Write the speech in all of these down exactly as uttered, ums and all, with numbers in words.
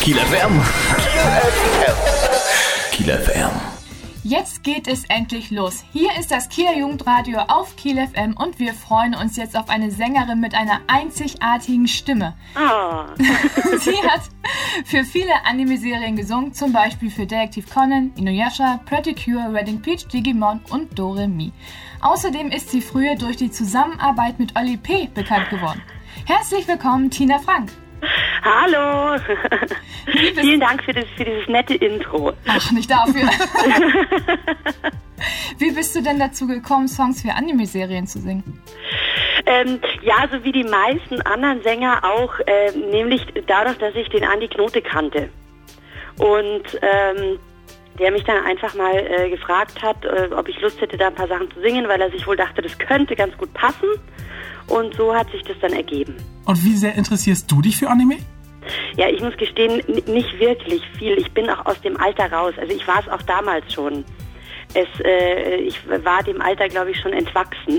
Kiel F M. Kiel F M. Jetzt geht es endlich los. Hier ist das Kieler Jugendradio auf Kiel F M und wir freuen uns jetzt auf eine Sängerin mit einer einzigartigen Stimme. Oh. Sie hat für viele Anime-Serien gesungen, zum Beispiel für Detektiv Conan, Inuyasha, Pretty Cure, Redding Peach, Digimon und Doremi. Außerdem ist sie früher durch die Zusammenarbeit mit Oli P. bekannt geworden. Herzlich willkommen, Tina Frank. Hallo. Vielen Dank für, das, für dieses nette Intro. Ach, nicht dafür. Wie bist du denn dazu gekommen, Songs für Anime-Serien zu singen? Ähm, ja, so wie die meisten anderen Sänger auch, äh, nämlich dadurch, dass ich den Andi Knote kannte. Und ähm, der mich dann einfach mal äh, gefragt hat, äh, ob ich Lust hätte, da ein paar Sachen zu singen, weil er sich wohl dachte, das könnte ganz gut passen. Und so hat sich das dann ergeben. Und wie sehr interessierst du dich für Anime? Ja, ich muss gestehen, n- nicht wirklich viel. Ich bin auch aus dem Alter raus. Also ich war es auch damals schon. Es, äh, ich war dem Alter, glaube ich, schon entwachsen.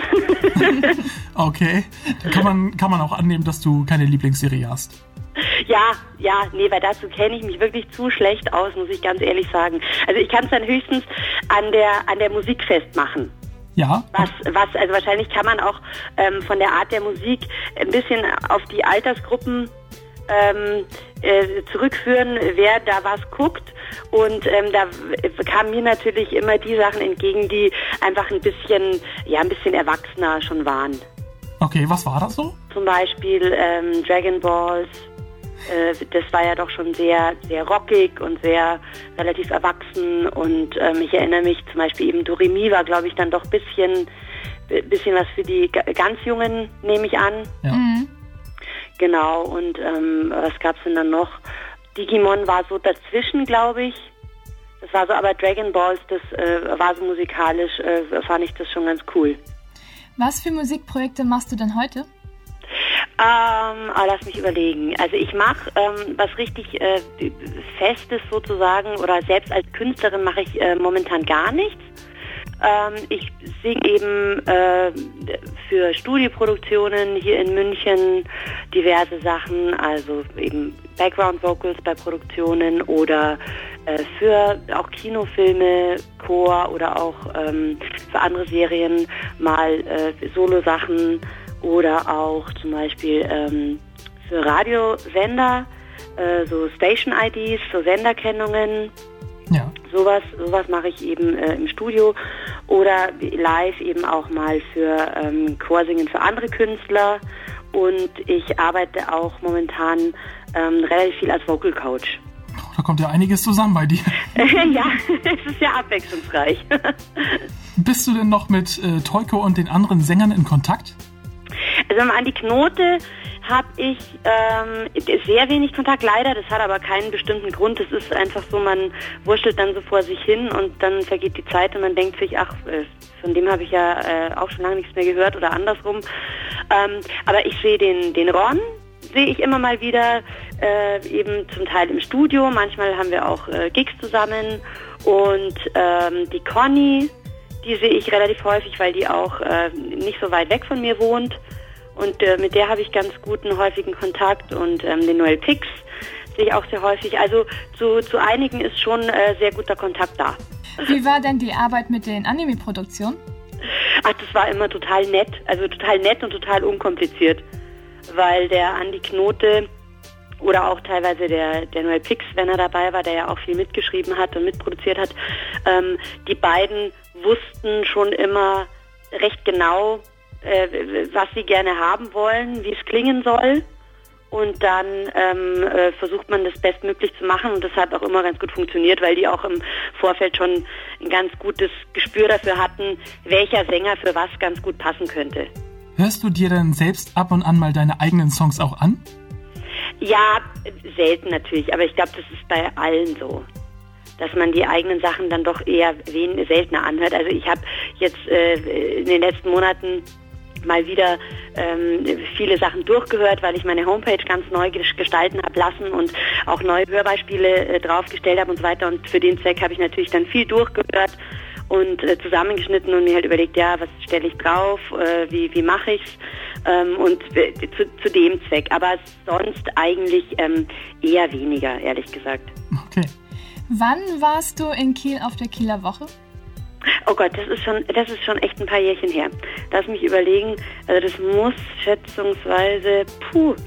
Okay, dann kann man, kann man auch annehmen, dass du keine Lieblingsserie hast. Ja, ja, nee, weil dazu kenne ich mich wirklich zu schlecht aus, muss ich ganz ehrlich sagen. Also ich kann es dann höchstens an der an der Musik festmachen. Ja? Was, was, also wahrscheinlich kann man auch ähm, von der Art der Musik ein bisschen auf die Altersgruppen ähm, äh, zurückführen, wer da was guckt. Und ähm, da kamen mir natürlich immer die Sachen entgegen, die einfach ein bisschen, ja, ein bisschen erwachsener schon waren. Okay, was war das so? Zum Beispiel ähm, Dragon Balls. Das war ja doch schon sehr, sehr rockig und sehr relativ erwachsen und ähm, ich erinnere mich zum Beispiel eben Doremi war, glaube ich, dann doch ein bisschen, bisschen was für die ganz Jungen, nehme ich an. Ja. Mhm. Genau, und ähm, was gab's denn dann noch? Digimon war so dazwischen, glaube ich. Das war so, aber Dragon Balls, das äh, war so musikalisch, äh, fand ich das schon ganz cool. Was für Musikprojekte machst du denn heute? Ähm, ah, lass mich überlegen. Also ich mache ähm, was richtig äh, Festes sozusagen oder selbst als Künstlerin mache ich äh, momentan gar nichts. Ähm, ich singe eben äh, für Studioproduktionen hier in München diverse Sachen, also eben Background Vocals bei Produktionen oder äh, für auch Kinofilme, Chor oder auch ähm, für andere Serien mal äh, Solo-Sachen. Oder auch zum Beispiel ähm, für Radiosender, äh, so Station-I Ds, so Senderkennungen. Ja. Sowas, sowas mache ich eben äh, im Studio. Oder live eben auch mal für ähm, Chorsingen für andere Künstler. Und ich arbeite auch momentan ähm, relativ viel als Vocal Coach. Da kommt ja einiges zusammen bei dir. Ja, es ist ja abwechslungsreich. Bist du denn noch mit äh, Teuko und den anderen Sängern in Kontakt? Also an die Knote habe ich ähm, sehr wenig Kontakt, leider. Das hat aber keinen bestimmten Grund. Es ist einfach so, man wurschtelt dann so vor sich hin und dann vergeht die Zeit und man denkt sich, ach, von dem habe ich ja äh, auch schon lange nichts mehr gehört oder andersrum. Ähm, aber ich sehe den, den Ron, sehe ich immer mal wieder, äh, eben zum Teil im Studio. Manchmal haben wir auch äh, Gigs zusammen und ähm, die Conny, die sehe ich relativ häufig, weil die auch äh, nicht so weit weg von mir wohnt. Und äh, mit der habe ich ganz guten, häufigen Kontakt. Und ähm, den Noel Pix sehe ich auch sehr häufig. Also zu, zu einigen ist schon äh, sehr guter Kontakt da. Wie war denn die Arbeit mit den Anime-Produktionen? Ach, das war immer total nett. Also total nett und total unkompliziert. Weil der Andi Knote oder auch teilweise der, der Noel Pix, wenn er dabei war, der ja auch viel mitgeschrieben hat und mitproduziert hat, ähm, die beiden wussten schon immer recht genau, äh, was sie gerne haben wollen, wie es klingen soll. Und dann ähm, äh, versucht man das bestmöglich zu machen und das hat auch immer ganz gut funktioniert, weil die auch im Vorfeld schon ein ganz gutes Gespür dafür hatten, welcher Sänger für was ganz gut passen könnte. Hörst du dir denn selbst ab und an mal deine eigenen Songs auch an? Ja, selten natürlich, aber ich glaube, das ist bei allen so, dass man die eigenen Sachen dann doch eher wen, seltener anhört. Also ich habe jetzt äh, in den letzten Monaten mal wieder ähm, viele Sachen durchgehört, weil ich meine Homepage ganz neu gestalten habe lassen und auch neue Hörbeispiele äh, draufgestellt habe und so weiter. Und für den Zweck habe ich natürlich dann viel durchgehört und äh, zusammengeschnitten und mir halt überlegt, ja, was stelle ich drauf, äh, wie, wie mache ich's ähm, und äh, zu, zu dem Zweck. Aber sonst eigentlich ähm, eher weniger, ehrlich gesagt. Okay. Wann warst du in Kiel auf der Kieler Woche? Oh Gott, das ist schon, das ist schon echt ein paar Jährchen her. Lass mich überlegen, also das muss schätzungsweise, puh,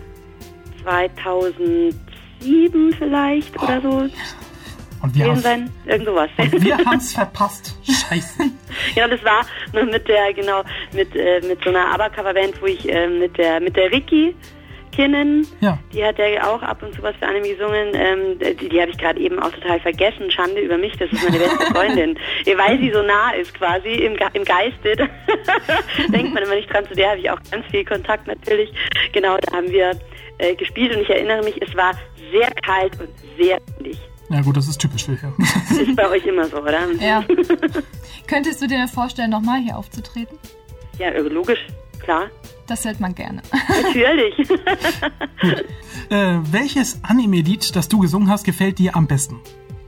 zweitausendsieben vielleicht oder so. Und wir haben sein, irgend sowas. Und wir haben's verpasst. Scheiße. Ja, das war noch mit der, genau, mit, äh, mit so einer ABBA-Coverband, wo ich äh, mit der, mit der Ricky kennen. Ja. Die hat ja auch ab und zu was für Anime gesungen. Ähm, die die habe ich gerade eben auch total vergessen. Schande über mich, das ist meine beste Freundin. Weil sie so nah ist quasi im, Ge- im Geiste. Denkt man immer nicht dran, zu der habe ich auch ganz viel Kontakt natürlich. Genau, da haben wir äh, gespielt und ich erinnere mich, es war sehr kalt und sehr windig. Ja gut, das ist typisch für hier. Ist bei euch immer so, oder? Ja. Könntest du dir vorstellen, nochmal hier aufzutreten? Ja, logisch, klar. Das hört man gerne. Natürlich. äh, welches Anime-Lied, das du gesungen hast, gefällt dir am besten?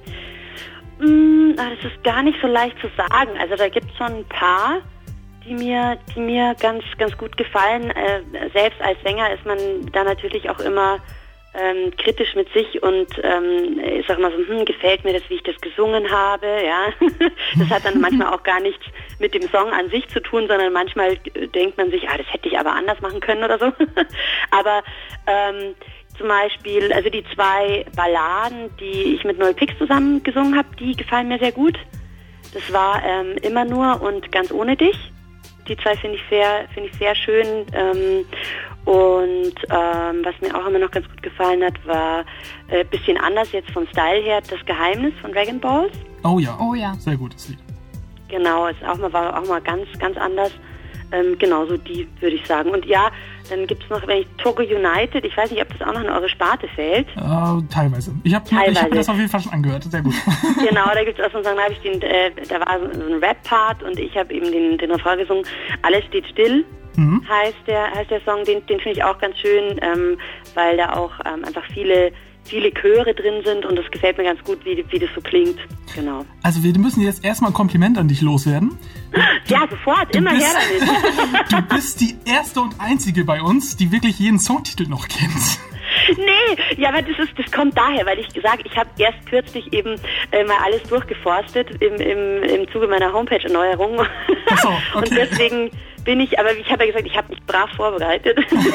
Mm, das ist gar nicht so leicht zu sagen. Also da gibt es schon ein paar, die mir, die mir ganz, ganz gut gefallen. Äh, selbst als Sänger ist man da natürlich auch immer ähm, kritisch mit sich und ähm, ich sag mal so, hm, gefällt mir das, wie ich das gesungen habe, ja. Das hat dann manchmal auch gar nichts mit dem Song an sich zu tun, sondern manchmal denkt man sich, ah, das hätte ich aber anders machen können oder so. Aber ähm, zum Beispiel, also die zwei Balladen, die ich mit Noel Pix zusammen gesungen habe, die gefallen mir sehr gut. Das war ähm, Immer nur und Ganz ohne dich. Die zwei finde ich sehr, finde ich sehr schön. Ähm, und ähm, was mir auch immer noch ganz gut gefallen hat, war ein äh, bisschen anders jetzt vom Style her, Das Geheimnis von Dragon Balls. Oh ja, oh ja, sehr gutes Lied. Genau, ist auch mal, war auch mal ganz, ganz anders. Ähm, genauso die, würde ich sagen. Und ja, dann gibt es noch, wenn ich Togo United, ich weiß nicht, ob das auch noch in eure Sparte fällt. Äh, teilweise. Ich habe hab mir das auf jeden Fall schon angehört, sehr gut. Genau, da gibt es auch so einen Song, da, hab ich den, äh, da war so, so ein Rap-Part und ich habe eben den, den Refrain gesungen, Alles steht still, mhm. heißt, der, heißt der Song, den, den finde ich auch ganz schön, ähm, weil da auch ähm, einfach viele viele Chöre drin sind und das gefällt mir ganz gut, wie, wie das so klingt. Genau. Also wir müssen jetzt erstmal ein Kompliment an dich loswerden. Du, ja, sofort, immer bist, her damit. Du bist die erste und einzige bei uns, die wirklich jeden Songtitel noch kennt. Nee, ja, aber das ist, das kommt daher, weil ich gesagt, ich habe erst kürzlich eben äh, mal alles durchgeforstet im, im, im Zuge meiner Homepage-Erneuerung. Ach so, okay. Und deswegen bin ich, aber ich habe ja gesagt, ich habe mich brav vorbereitet.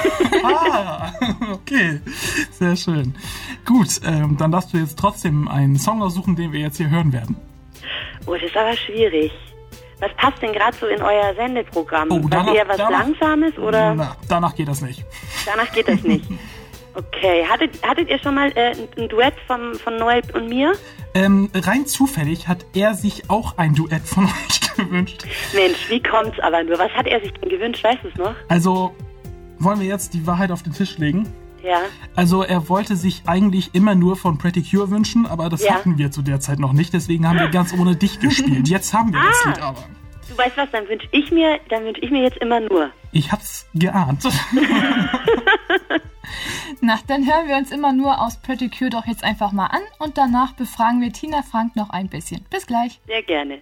Ah, okay, sehr schön. Gut, ähm, dann darfst du jetzt trotzdem einen Song aussuchen, den wir jetzt hier hören werden. Oh, das ist aber schwierig. Was passt denn gerade so in euer Sendeprogramm? Oh, danach, was eher was danach, Langsames oder? Na, danach geht das nicht. Danach geht das nicht. Okay, hattet, hattet ihr schon mal äh, ein Duett vom, von Noel und mir? Ähm, rein zufällig hat er sich auch ein Duett von euch gewünscht. Mensch, wie kommt's aber nur? Was hat er sich denn gewünscht? Weißt du es noch? Also, wollen wir jetzt die Wahrheit auf den Tisch legen? Ja. Also, er wollte sich eigentlich immer nur von Pretty Cure wünschen, aber das ja. hatten wir zu der Zeit noch nicht, deswegen haben wir ganz ohne dich gespielt. Jetzt haben wir ah, das Lied aber. Du weißt was, dann wünsche ich mir, dann wünsche ich mir jetzt Immer nur. Ich hab's geahnt. Na, dann hören wir uns Immer nur aus Pretty Cure doch jetzt einfach mal an und danach befragen wir Tina Frank noch ein bisschen. Bis gleich. Sehr gerne.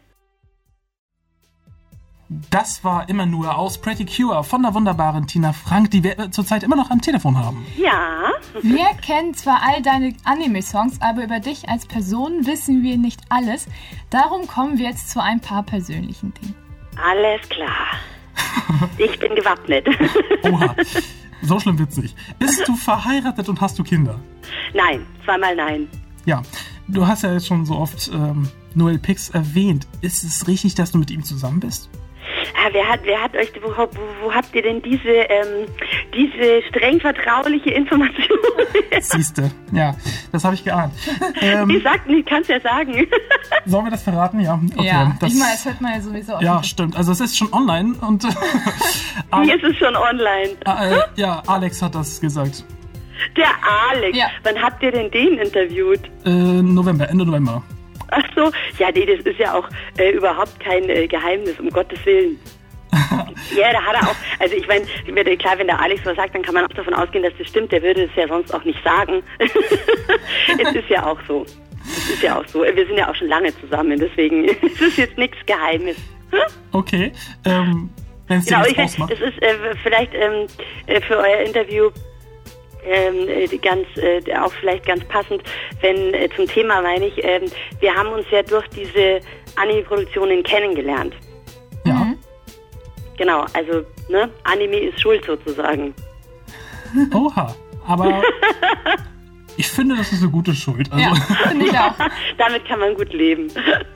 Das war Immer nur aus Pretty Cure von der wunderbaren Tina Frank, die wir zurzeit immer noch am Telefon haben. Ja. Wir kennen zwar all deine Anime-Songs, aber über dich als Person wissen wir nicht alles. Darum kommen wir jetzt zu ein paar persönlichen Dingen. Alles klar. Ich bin gewappnet. Oha, so schlimm wird's nicht. Bist du verheiratet und hast du Kinder? Nein, zweimal nein. Ja, du hast ja jetzt schon so oft ähm, Noel Pix erwähnt. Ist es richtig, dass du mit ihm zusammen bist? Ah, wer hat, wer hat euch, wo, wo, wo habt ihr denn diese, ähm, diese streng vertrauliche Information? Siehste, ja, das habe ich geahnt. Ähm, ich sag nicht, kannst ja sagen. Sollen wir das verraten? Ja, okay. Ja, das, ich meine, das hört man ja sowieso. Ja, stimmt. Also es ist schon online und... Wie ist es schon online? Äh, ja, Alex hat das gesagt. Der Alex? Ja. Wann habt ihr denn den interviewt? Äh, November, Ende November. Ach so, ja, nee, das ist ja auch äh, überhaupt kein äh, Geheimnis, um Gottes Willen. Ja, da hat er auch, also ich meine, klar, wenn der Alex was sagt, dann kann man auch davon ausgehen, dass das stimmt. Der würde es ja sonst auch nicht sagen. Es ist ja auch so. ist ja auch so. Wir sind ja auch schon lange zusammen, deswegen ist es jetzt nichts Geheimes. Okay. Ähm, wenn es dir genau, nichts ich, ausmacht. es ist äh, vielleicht ähm, äh, für euer Interview ähm, äh, ganz äh, auch vielleicht ganz passend, wenn äh, zum Thema meine ich, ähm, wir haben uns ja durch diese Anime-Produktionen kennengelernt. Ja. Mhm. Genau, also ne, Anime ist schuld sozusagen. Oha. Aber ich finde, das ist eine gute Schuld. Also. Ja, finde ich auch. Damit kann man gut leben.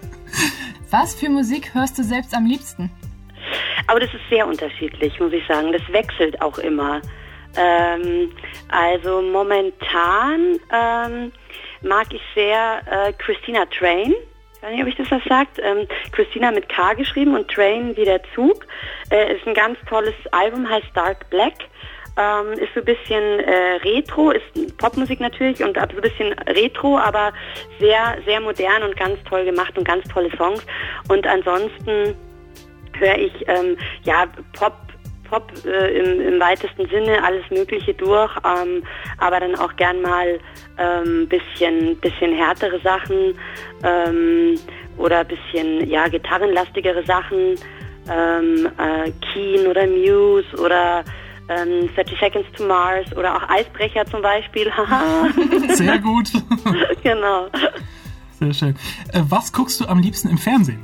Was für Musik hörst du selbst am liebsten? Aber das ist sehr unterschiedlich, muss ich sagen. Das wechselt auch immer. Ähm, also momentan ähm, mag ich sehr äh, Christina Train. Ich weiß nicht, ob ich das was sagt. Ähm, Christina mit K geschrieben und Train wie der Zug. Äh, ist ein ganz tolles Album, heißt Dark Black. Ähm, ist so ein bisschen äh, Retro, ist Popmusik natürlich und so ein bisschen Retro, aber sehr, sehr modern und ganz toll gemacht und ganz tolle Songs. Und ansonsten höre ich ähm, ja Pop, Pop äh, im, im weitesten Sinne, alles Mögliche durch, ähm, aber dann auch gern mal ähm, bisschen, bisschen härtere Sachen ähm, oder bisschen ja gitarrenlastigere Sachen, ähm, äh, Keen oder Muse oder ähm, thirty Seconds to Mars oder auch Eisbrecher zum Beispiel. Haha. Sehr gut. Genau. Sehr schön. Äh, was guckst du am liebsten im Fernsehen?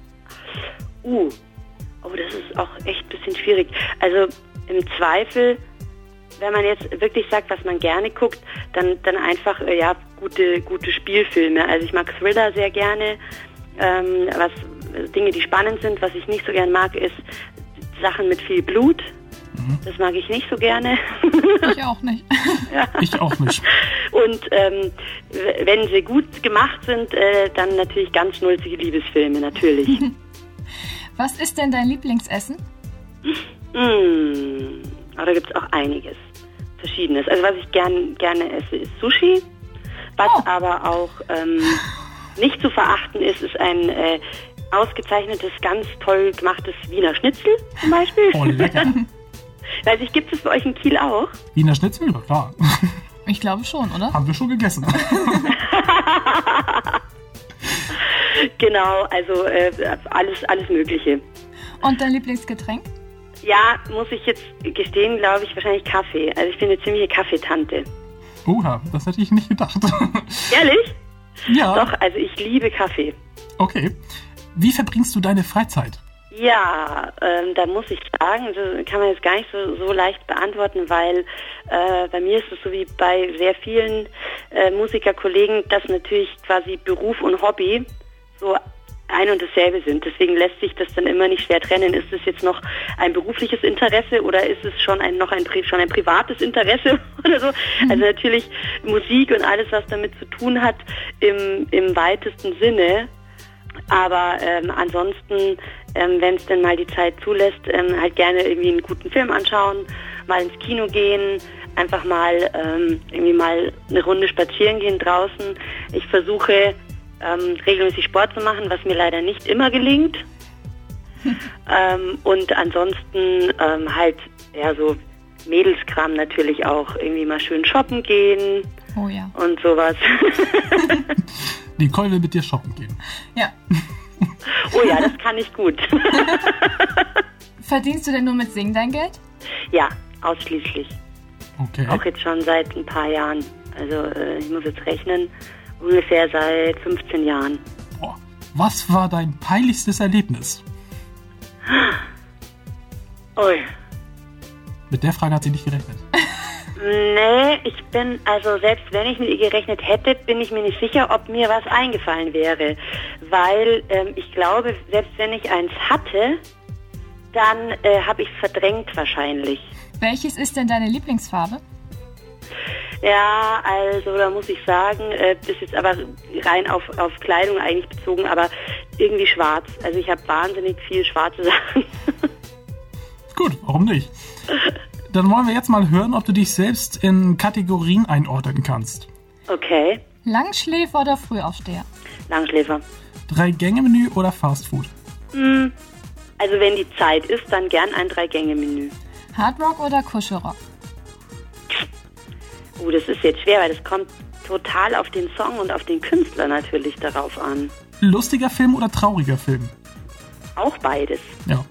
Uh, oh, das ist auch echt ein bisschen schwierig. Also im Zweifel, wenn man jetzt wirklich sagt, was man gerne guckt, dann, dann einfach äh, ja gute, gute Spielfilme. Also ich mag Thriller sehr gerne. Ähm, was Dinge, die spannend sind. Was ich nicht so gern mag, ist Sachen mit viel Blut. Mhm. Das mag ich nicht so gerne. Ich auch nicht. Ja. Ich auch nicht. Und ähm, wenn sie gut gemacht sind, äh, dann natürlich ganz schnulzige Liebesfilme, natürlich. Was ist denn dein Lieblingsessen? Mmh, aber da gibt es auch einiges, Verschiedenes. Also was ich gern, gerne esse, ist Sushi. Was Oh. aber auch ähm, nicht zu verachten ist, ist ein äh, ausgezeichnetes, ganz toll gemachtes Wiener Schnitzel zum Beispiel. Oh, lecker. Weiß ich, gibt es bei euch in Kiel auch? Wiener Schnitzel? Ja, klar. Ich glaube schon, oder? Haben wir schon gegessen. Genau, also äh, alles, alles Mögliche. Und dein Lieblingsgetränk? Ja, muss ich jetzt gestehen, glaube ich, wahrscheinlich Kaffee. Also ich bin eine ziemliche Kaffeetante. Oha, das hätte ich nicht gedacht. Ehrlich? Ja. Doch, also ich liebe Kaffee. Okay. Wie verbringst du deine Freizeit? Ja, ähm, da muss ich sagen, das kann man jetzt gar nicht so, so leicht beantworten, weil äh, bei mir ist es so wie bei sehr vielen äh, Musikerkollegen, dass natürlich quasi Beruf und Hobby so ein und dasselbe sind. Deswegen lässt sich das dann immer nicht schwer trennen. Ist es jetzt noch ein berufliches Interesse oder ist es schon ein noch ein schon ein privates Interesse oder so? Mhm. Also natürlich Musik und alles, was damit zu tun hat, im im weitesten Sinne. Aber ähm, ansonsten, ähm, wenn es denn mal die Zeit zulässt, ähm, halt gerne irgendwie einen guten Film anschauen, mal ins Kino gehen, einfach mal ähm, irgendwie mal eine Runde spazieren gehen draußen. Ich versuche ähm, regelmäßig Sport zu machen, was mir leider nicht immer gelingt. ähm, und ansonsten ähm, halt ja so Mädelskram natürlich auch, irgendwie mal schön shoppen gehen. Oh ja. Und sowas. Nicole will mit dir shoppen gehen. Ja. Oh ja, das kann ich gut. Verdienst du denn nur mit Singen dein Geld? Ja, ausschließlich. Okay. Auch jetzt schon seit ein paar Jahren. Also äh, ich muss jetzt rechnen, ungefähr seit fünfzehn Jahren. Boah. Was war dein peinlichstes Erlebnis? Ui. Mit der Frage hat sie nicht gerechnet. Nee, ich bin, also selbst wenn ich mit ihr gerechnet hätte, bin ich mir nicht sicher, ob mir was eingefallen wäre. Weil ähm, ich glaube, selbst wenn ich eins hatte, dann äh, habe ich es verdrängt wahrscheinlich. Welches ist denn deine Lieblingsfarbe? Ja, also da muss ich sagen, äh, das ist aber rein auf, auf Kleidung eigentlich bezogen, aber irgendwie schwarz. Also ich habe wahnsinnig viel schwarze Sachen. Gut, warum nicht? Dann wollen wir jetzt mal hören, ob du dich selbst in Kategorien einordnen kannst. Okay. Langschläfer oder Frühaufsteher? Langschläfer. Drei-Gänge-Menü oder Fastfood? Hm. Also wenn die Zeit ist, dann gern ein Drei-Gänge-Menü. Hardrock oder Kuschelrock? Uh, das ist jetzt schwer, weil das kommt total auf den Song und auf den Künstler natürlich darauf an. Lustiger Film oder trauriger Film? Auch beides. Ja.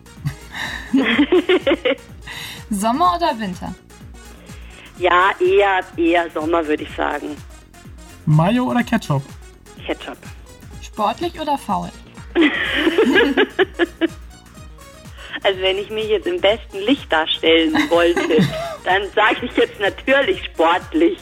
Sommer oder Winter? Ja, eher, eher Sommer, würde ich sagen. Mayo oder Ketchup? Ketchup. Sportlich oder faul? Also wenn ich mich jetzt im besten Licht darstellen wollte, dann sage ich jetzt natürlich sportlich.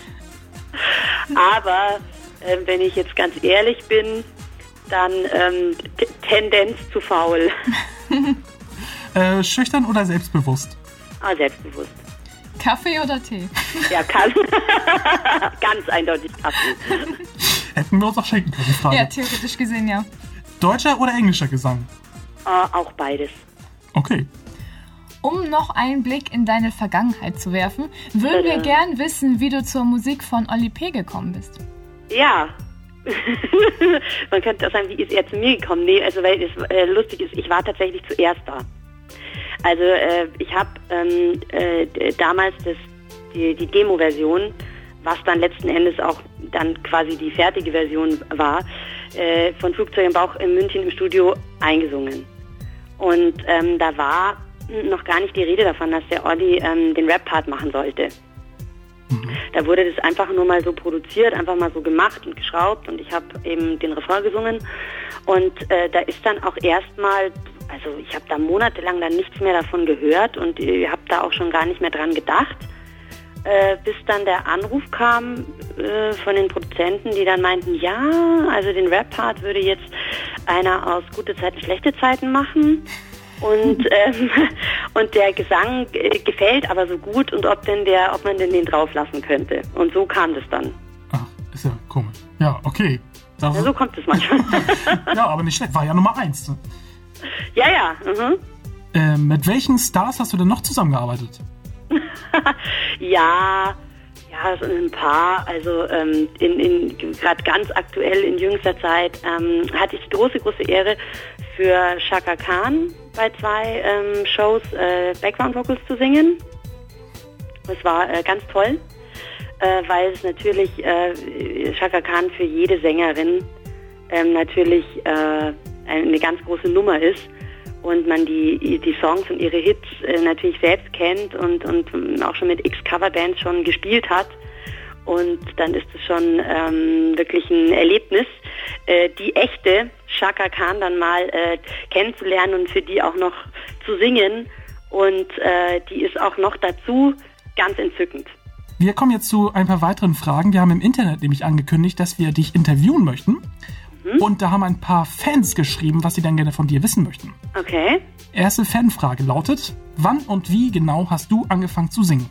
Aber äh, wenn ich jetzt ganz ehrlich bin, dann ähm, t- Tendenz zu faul. äh, schüchtern oder selbstbewusst? Ah, selbstbewusst. Kaffee oder Tee? Ja, kann. Ganz eindeutig Kaffee. Hätten wir uns auch schenken können, die Frage. Ja, theoretisch gesehen, ja. Deutscher oder englischer Gesang? Äh, auch beides. Okay. Um noch einen Blick in deine Vergangenheit zu werfen, würden wir gern wissen, wie du zur Musik von Oli P. gekommen bist. Ja. Man könnte auch sagen, wie ist er zu mir gekommen? Nee, also weil es äh, lustig ist, ich war tatsächlich zuerst da. Also äh, ich habe ähm, äh, damals das, die, die Demo-Version, was dann letzten Endes auch dann quasi die fertige Version war, äh, von Flugzeug im Bauch in München im Studio eingesungen. Und ähm, da war noch gar nicht die Rede davon, dass der Olli ähm, den Rap-Part machen sollte. Mhm. Da wurde das einfach nur mal so produziert, einfach mal so gemacht und geschraubt und ich habe eben den Refrain gesungen und äh, da ist dann auch erstmal, also ich habe da monatelang dann nichts mehr davon gehört und ich habe da auch schon gar nicht mehr dran gedacht, äh, bis dann der Anruf kam äh, von den Produzenten, die dann meinten, ja, also den Rap-Part würde jetzt einer aus gute Zeiten, schlechte Zeiten machen. Und, ähm, und der Gesang äh, gefällt aber so gut und ob denn der, ob man denn den drauflassen könnte. Und so kam das dann. Ach, ist ja komisch. Ja, okay. Das ja, so kommt es manchmal. Ja, aber nicht schlecht. War ja Nummer eins. Ne? Ja, ja. Mhm. Äh, mit welchen Stars hast du denn noch zusammengearbeitet? ja, ja, so ein paar. Also ähm, in, in gerade ganz aktuell in jüngster Zeit ähm, hatte ich die große, große Ehre, für Chaka Khan bei zwei ähm, Shows äh, Background Vocals zu singen. Das war äh, ganz toll, äh, weil es natürlich äh, Chaka Khan für jede Sängerin ähm, natürlich äh, eine ganz große Nummer ist und man die, die Songs und ihre Hits äh, natürlich selbst kennt und, und auch schon mit x Coverbands schon gespielt hat. Und dann ist es schon ähm, wirklich ein Erlebnis, äh, die echte Chaka Khan dann mal äh, kennenzulernen und für die auch noch zu singen. Und äh, die ist auch noch dazu ganz entzückend. Wir kommen jetzt zu ein paar weiteren Fragen. Wir haben im Internet nämlich angekündigt, dass wir dich interviewen möchten. Mhm. Und da haben ein paar Fans geschrieben, was sie dann gerne von dir wissen möchten. Okay. Erste Fanfrage lautet, wann und wie genau hast du angefangen zu singen?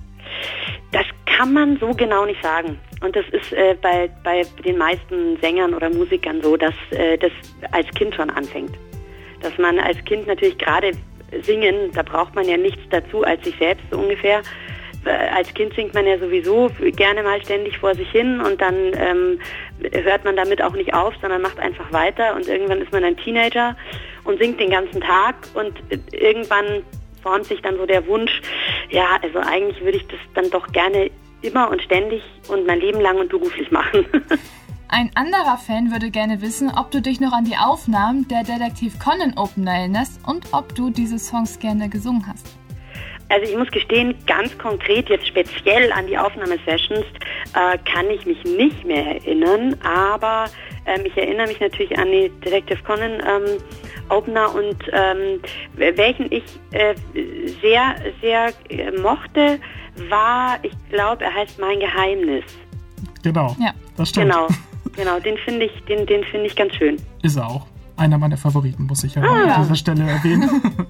Das kann man so genau nicht sagen. Und das ist äh, bei, bei den meisten Sängern oder Musikern so, dass äh, das als Kind schon anfängt. Dass man als Kind natürlich gerade singen, da braucht man ja nichts dazu als sich selbst so ungefähr. Äh, als Kind singt man ja sowieso gerne mal ständig vor sich hin und dann ähm, hört man damit auch nicht auf, sondern macht einfach weiter und irgendwann ist man ein Teenager und singt den ganzen Tag und irgendwann formt sich dann so der Wunsch, ja, also eigentlich würde ich das dann doch gerne immer und ständig und mein Leben lang und beruflich machen. Ein anderer Fan würde gerne wissen, ob du dich noch an die Aufnahmen der Detektiv Conan Opener erinnerst und ob du diese Songs gerne gesungen hast. Also ich muss gestehen, ganz konkret jetzt speziell an die Aufnahmesessions äh, kann ich mich nicht mehr erinnern, aber ähm, ich erinnere mich natürlich an die Detective Conan ähm, Opener und ähm, welchen ich äh, sehr, sehr äh, mochte, war, ich glaube, er heißt Mein Geheimnis. Genau, ja. Das stimmt. Genau, genau, den finde ich, den, den finde ich ganz schön. Ist er auch. Einer meiner Favoriten, muss ich ja ah, an ja. dieser Stelle erwähnen.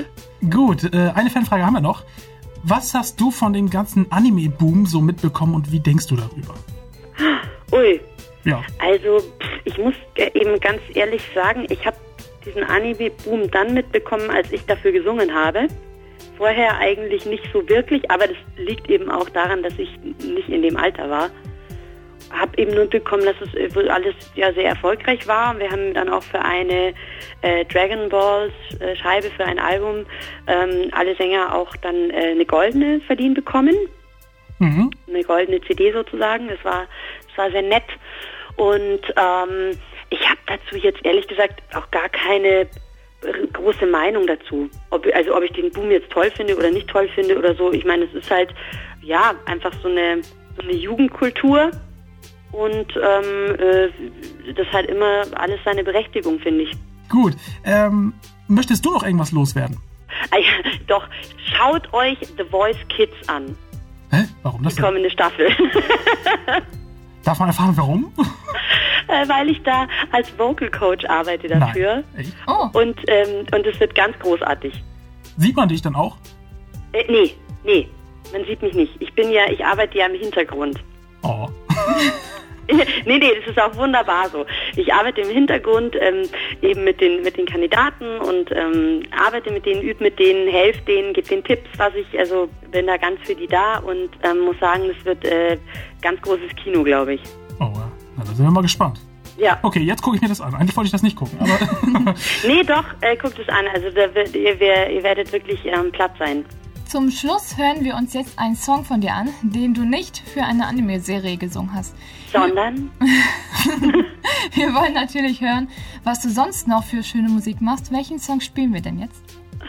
Gut, äh, eine Fanfrage haben wir noch. Was hast du von dem ganzen Anime-Boom so mitbekommen und wie denkst du darüber? Ui. Ja. Also, ich muss eben ganz ehrlich sagen, ich habe diesen Anime-Boom dann mitbekommen, als ich dafür gesungen habe. Vorher eigentlich nicht so wirklich, aber das liegt eben auch daran, dass ich nicht in dem Alter war. Habe eben nur bekommen, dass es wohl alles ja sehr erfolgreich war. Wir haben dann auch für eine äh, Dragon Balls äh, Scheibe, für ein Album, ähm, alle Sänger auch dann äh, eine goldene verdient bekommen. Mhm. Eine goldene C D sozusagen. Das war es war sehr nett. Und ähm, ich habe dazu jetzt ehrlich gesagt auch gar keine große Meinung dazu. Ob, also ob ich den Boom jetzt toll finde oder nicht toll finde oder so. Ich meine, es ist halt, ja, einfach so eine, so eine Jugendkultur. Und ähm, äh, das hat immer alles seine Berechtigung, finde ich. Gut. Ähm, möchtest du noch irgendwas loswerden? Ah ja, doch, schaut euch The Voice Kids an. Hä? Warum das Die denn? kommende Staffel. Darf man erfahren, warum? äh, weil ich da als Vocal Coach arbeite dafür. Nein. Echt? Oh. Und ähm, und es wird ganz großartig. Sieht man dich dann auch? Äh, nee, nee, man sieht mich nicht. Ich bin ja, ich arbeite ja im Hintergrund. Oh. nee, nee, das ist auch wunderbar so. Ich arbeite im Hintergrund ähm, eben mit den mit den Kandidaten und ähm, arbeite mit denen, übe mit denen, helfe denen, gebe denen Tipps, was ich, also bin da ganz für die da und ähm, muss sagen, das wird äh, ganz großes Kino, glaube ich. Oh, ja. Na, da sind wir mal gespannt. Ja. Okay, jetzt gucke ich mir das an. Eigentlich wollte ich das nicht gucken, aber... nee, doch, äh, guckt es an. Also da wird, ihr, ihr werdet wirklich ähm, platt sein. Zum Schluss hören wir uns jetzt einen Song von dir an, den du nicht für eine Anime-Serie gesungen hast. Sondern? Wir wollen natürlich hören, was du sonst noch für schöne Musik machst. Welchen Song spielen wir denn jetzt?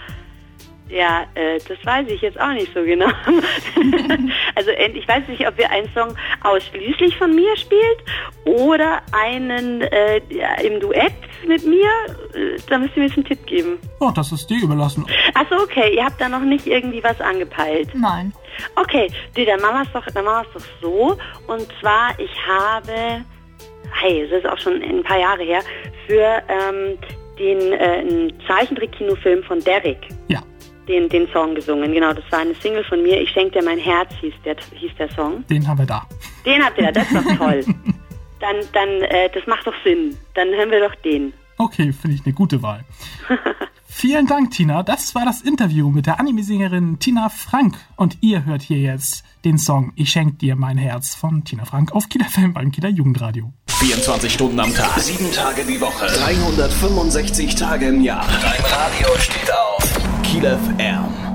Ja, äh, das weiß ich jetzt auch nicht so genau. Also ich weiß nicht, ob wir einen Song ausschließlich von mir spielt oder einen äh, ja, im Duett mit mir. Äh, da müsst ihr mir jetzt einen Tipp geben. Oh, das ist dir überlassen. Achso, okay. Ihr habt da noch nicht irgendwie was angepeilt. Nein. Okay, nee, dann machen wir es doch, dann machen wir es doch so. Und zwar, ich habe, hey, das ist auch schon ein paar Jahre her, für ähm, den äh, Zeichentrick-Kinofilm von Derek. Ja. Den, den Song gesungen, genau, das war eine Single von mir. Ich schenke dir mein Herz, hieß der, hieß der Song. Den haben wir da. Den habt ihr da, das ist doch toll. Dann, dann, äh, das macht doch Sinn. Dann hören wir doch den. Okay, finde ich eine gute Wahl. Vielen Dank, Tina. Das war das Interview mit der Anime-Sängerin Tina Frank. Und ihr hört hier jetzt den Song Ich schenk dir mein Herz von Tina Frank auf Kieler F M beim Kieler Jugendradio. vierundzwanzig Stunden am Tag, sieben Tage die Woche, dreihundertfünfundsechzig Tage im Jahr. Dein Radio steht auf Kieler F M.